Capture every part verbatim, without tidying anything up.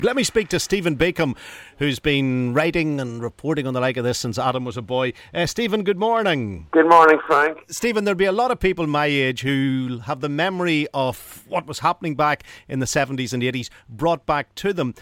Let me speak to Stephen Beacom, who's been writing and reporting on the like of this since Adam was a boy. Uh, Stephen, good morning. Good morning, Frank. Stephen, there'll be a lot of people my age who have the memory of what was happening back in the seventies and eighties brought back to them.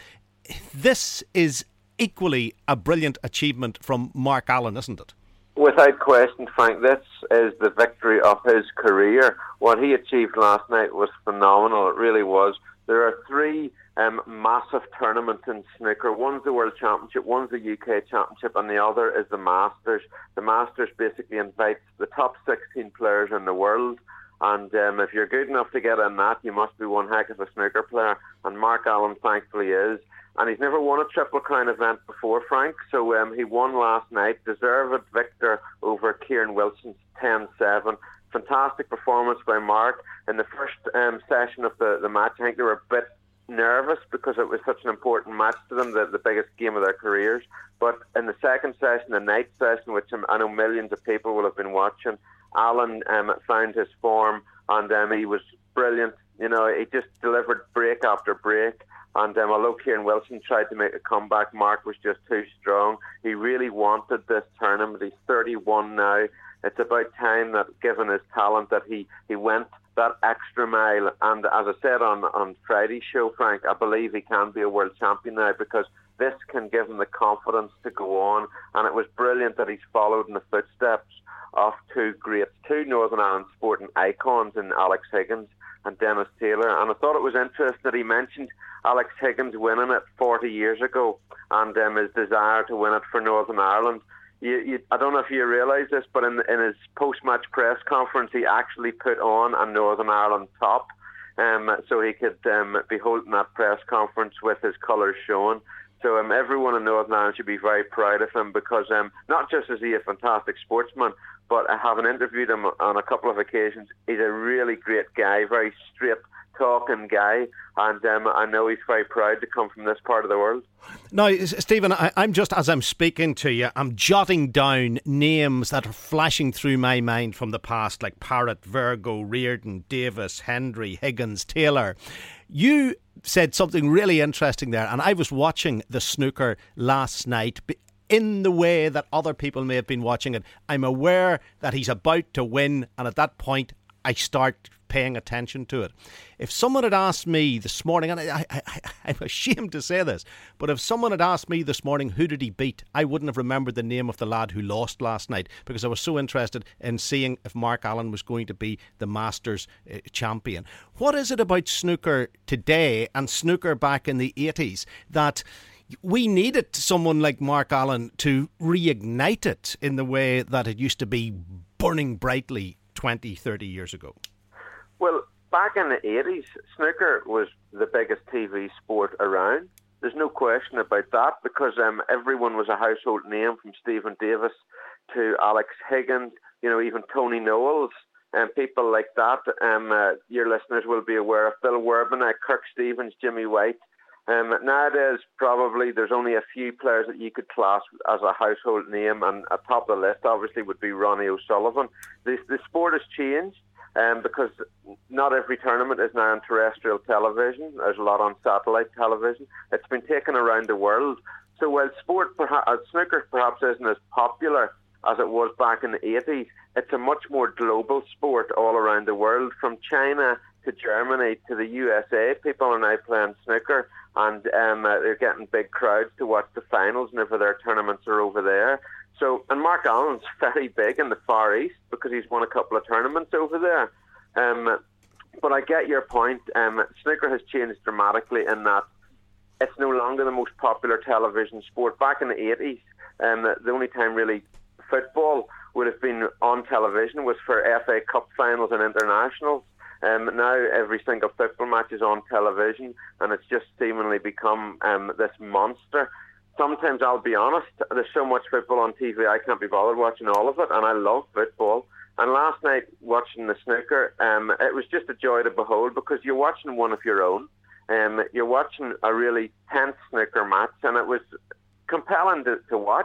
This is equally a brilliant achievement from Mark Allen, isn't it? Without question, Frank, this is the victory of his career. What he achieved last night was phenomenal. It really was. There are three um, massive tournaments in snooker. One's the World Championship, one's the U K Championship, and the other is the Masters. The Masters basically invites the top sixteen players in the world. And um, if you're good enough to get in that, you must be one heck of a snooker player. And Mark Allen, thankfully, is. And he's never won a Triple Crown event before, Frank. So um, he won last night. Deserved victor over Kieran Wilson's ten seven. Fantastic performance by Mark. In the first um, session of the, the match, I think they were a bit nervous because it was such an important match to them, the, the biggest game of their careers. But in the second session, the night session, which I know millions of people will have been watching, Allen um, found his form, and um, he was brilliant. You know, he just delivered break after break. And um, although Kieran Wilson tried to make a comeback, Mark was just too strong. He really wanted this tournament. He's thirty-one now. It's about time that, given his talent, that he, he went that extra mile. And as I said on, on Friday's show, Frank, I believe he can be a world champion now, because this can give him the confidence to go on. And it was brilliant that he's followed in the footsteps of two greats, two Northern Ireland sporting icons in Alex Higgins and Dennis Taylor. And I thought it was interesting that he mentioned Alex Higgins winning it forty years ago, and um, his desire to win it for Northern Ireland. You, you, I don't know if you realise this, but in, in his post-match press conference, he actually put on a Northern Ireland top, um, so he could um, be holding that press conference with his colours showing. So um, everyone in Northern Ireland should be very proud of him, because um, not just is he a fantastic sportsman, but having interviewed him on a couple of occasions, he's a really great guy, very straight talking guy, and um, I know he's very proud to come from this part of the world. Now, Stephen, I, I'm just, as I'm speaking to you, I'm jotting down names that are flashing through my mind from the past, like Parrott, Virgo, Reardon, Davis, Hendry, Higgins, Taylor. You said something really interesting there, and I was watching the snooker last night in the way that other people may have been watching it. I'm aware that he's about to win, and at that point I start paying attention to it. If someone had asked me this morning, and I, I, I, I'm ashamed to say this, but if someone had asked me this morning who did he beat, I wouldn't have remembered the name of the lad who lost last night, because I was so interested in seeing if Mark Allen was going to be the Masters uh, champion. What is it about snooker today and snooker back in the eighties that we needed someone like Mark Allen to reignite it in the way that it used to be burning brightly twenty, thirty years ago? Well, back in the eighties, snooker was the biggest T V sport around. There's no question about that, because um, everyone was a household name, from Stephen Davis to Alex Higgins, you know, even Tony Knowles, and people like that. Um, uh, your listeners will be aware of Bill Werbeniuk, Kirk Stevens, Jimmy White. Um, nowadays, probably there's only a few players that you could class as a household name, and at top of the list, obviously, would be Ronnie O'Sullivan. The, the sport has changed, um, because not every tournament is now on terrestrial television. There's a lot on satellite television. It's been taken around the world. So while sport, perhaps, uh, snooker perhaps isn't as popular as it was back in the eighties, it's a much more global sport all around the world. From China to Germany to the U S A, people are now playing snooker, and um, uh, they're getting big crowds to watch the finals whenever their tournaments are over there. So, and Mark Allen's very big in the Far East, because he's won a couple of tournaments over there. Um, but I get your point. Um, snooker has changed dramatically in that it's no longer the most popular television sport. Back in the eighties, um, the only time really football would have been on television was for F A Cup finals and internationals. Um, now every single football match is on television, and it's just seemingly become um, this monster. Sometimes, I'll be honest, there's so much football on T V I can't be bothered watching all of it, and I love football. And last night, watching the snooker, um, it was just a joy to behold, because you're watching one of your own. Um, you're watching a really tense snooker match, and it was compelling to, to watch.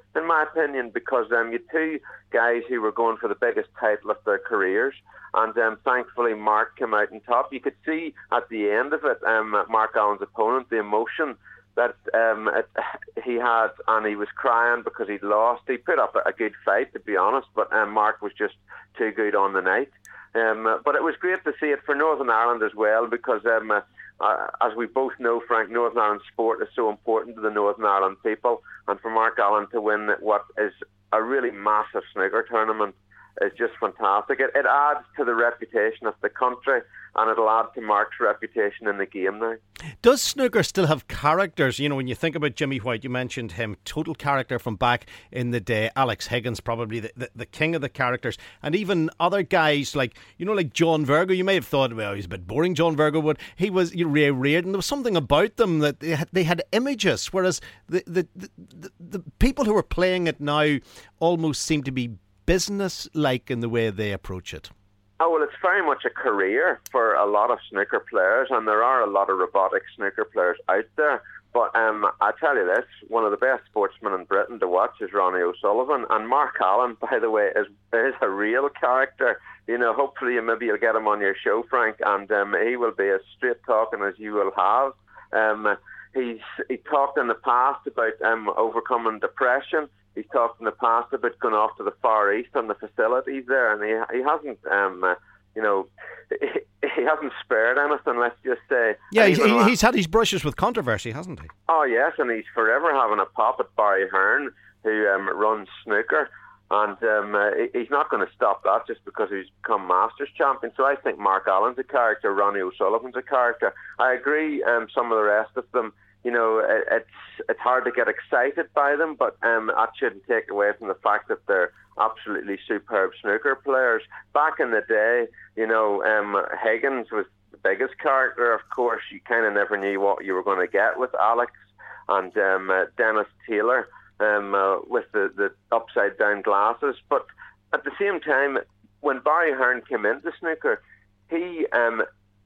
in my opinion, because um, you had two guys who were going for the biggest title of their careers, and um, thankfully Mark came out on top. You could see at the end of it, um, Mark Allen's opponent, the emotion that um, it, he had, and he was crying because he'd lost. He put up a, a good fight, to be honest, but um, Mark was just too good on the night. Um, but it was great to see it for Northern Ireland as well, because um, uh, uh, as we both know, Frank, Northern Ireland sport is so important to the Northern Ireland people, and for Mark Allen to win what is a really massive snooker tournament is just fantastic. It, it adds to the reputation of the country, and it'll add to Mark's reputation in the game now. Does snooker still have characters? You know, when you think about Jimmy White, you mentioned him, total character from back in the day. Alex Higgins, probably the, the, the king of the characters. And even other guys like, you know, like John Virgo. You may have thought, well, he's a bit boring, John Virgo, but he was, you know, Ray Reardon. There was something about them that they had, they had images, whereas the, the, the, the, the people who are playing it now almost seem to be business-like in the way they approach it. Oh, well, it's very much a career for a lot of snooker players, and there are a lot of robotic snooker players out there. But um, I tell you this, one of the best sportsmen in Britain to watch is Ronnie O'Sullivan. And Mark Allen, by the way, is is a real character. You know, hopefully maybe you'll get him on your show, Frank, and um, he will be as straight-talking as you will have. Um, he's he talked in the past about um, overcoming depression. He's talked in the past about going off to the Far East on the facilities there, and he he hasn't, um, uh, you know, he, he hasn't spared anything. Let's just say. Yeah, he's, he, he's had his brushes with controversy, hasn't he? Oh yes, and he's forever having a pop at Barry Hearn, who um, runs snooker, and um, uh, he's not going to stop that just because he's become Masters champion. So I think Mark Allen's a character, Ronnie O'Sullivan's a character. I agree. Um, some of the rest of them. You know, it, it's it's hard to get excited by them, but um, that shouldn't take away from the fact that they're absolutely superb snooker players. Back in the day, you know, um, Higgins was the biggest character, of course. You kind of never knew what you were going to get with Alex, and um, uh, Dennis Taylor um, uh, with the, the upside-down glasses. But at the same time, when Barry Hearn came into snooker, he... Um,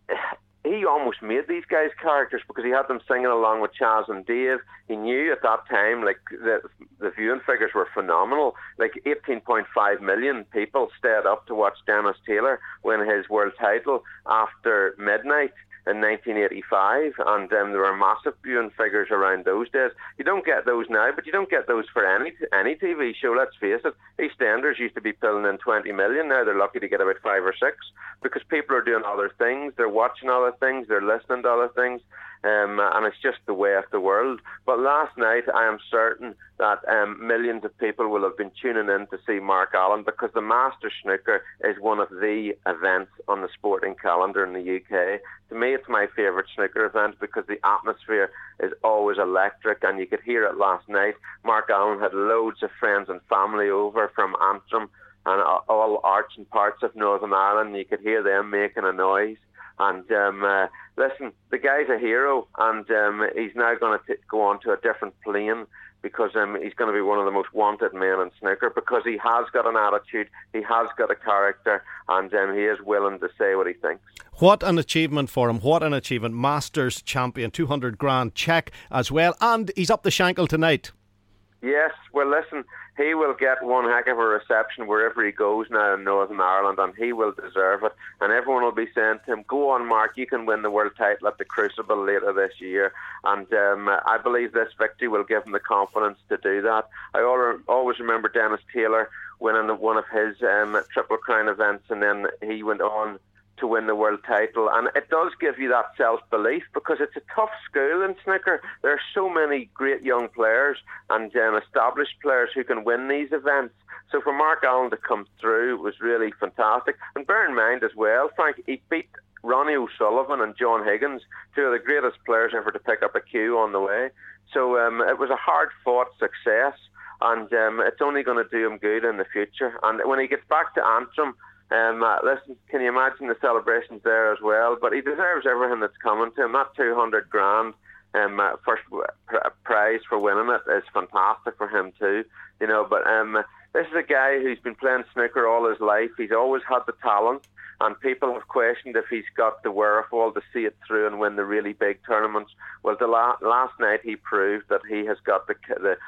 He almost made these guys characters because he had them singing along with Chaz and Dave. He knew at that time, like, the, the viewing figures were phenomenal. Like, eighteen point five million people stayed up to watch Dennis Taylor win his world title after midnight in nineteen eighty-five, and um, there were massive viewing figures around those days. You don't get those now, but you don't get those for any any T V show, let's face it. EastEnders used to be pulling in twenty million, now they're lucky to get about five or six, because people are doing other things, they're watching other things, they're listening to other things, um, and it's just the way of the world. But last night, I am certain that um, millions of people will have been tuning in to see Mark Allen, because the Masters Snooker is one of the events on the sporting calendar in the U K. To me, it's my favourite snooker event because the atmosphere is always electric, and you could hear it last night. Mark Allen had loads of friends and family over from Antrim and all arts and parts of Northern Ireland. You could hear them making a noise. And um, uh, listen, the guy's a hero, and um, he's now going to go on to a different plane, because um, he's going to be one of the most wanted men in snooker, because he has got an attitude, he has got a character, and um, he is willing to say what he thinks. What an achievement for him, what an achievement. Masters champion, two hundred grand check as well, and he's up the Shankill tonight. Yes, well listen, he will get one heck of a reception wherever he goes now in Northern Ireland, and he will deserve it. And everyone will be saying to him, go on Mark, you can win the world title at the Crucible later this year. And um, I believe this victory will give him the confidence to do that. I always remember Dennis Taylor winning one of his um, Triple Crown events, and then he went on to win the world title, and it does give you that self-belief, because it's a tough school in snooker. There are so many great young players and um, established players who can win these events. So for Mark Allen to come through was really fantastic. And bear in mind as well, Frank, he beat Ronnie O'Sullivan and John Higgins, two of the greatest players ever to pick up a cue on the way. So um, it was a hard-fought success, and um, it's only going to do him good in the future. And when he gets back to Antrim, Um, uh, listen, can you imagine the celebrations there as well? But he deserves everything that's coming to him. That two hundred grand um, uh, first pr- prize for winning it is fantastic for him too. You know, but um, this is a guy who's been playing snooker all his life. He's always had the talent, and people have questioned if he's got the wherewithal to see it through and win the really big tournaments. Well, the la- last night he proved that he has got the the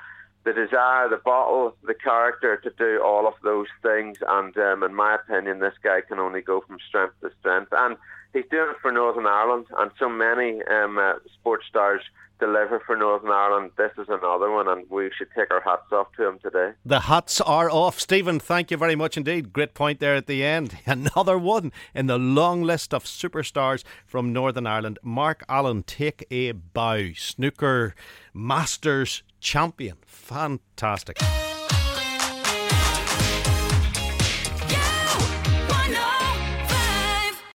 the desire, the bottle, the character to do all of those things. And um, in my opinion, this guy can only go from strength to strength. And he's doing it for Northern Ireland, and so many um, uh, sports stars deliver for Northern Ireland. This is another one, and we should take our hats off to him today. The hats are off. Stephen, thank you very much indeed. Great point there at the end. Another one in the long list of superstars from Northern Ireland. Mark Allen, take a bow. Snooker Masters champion. Fantastic.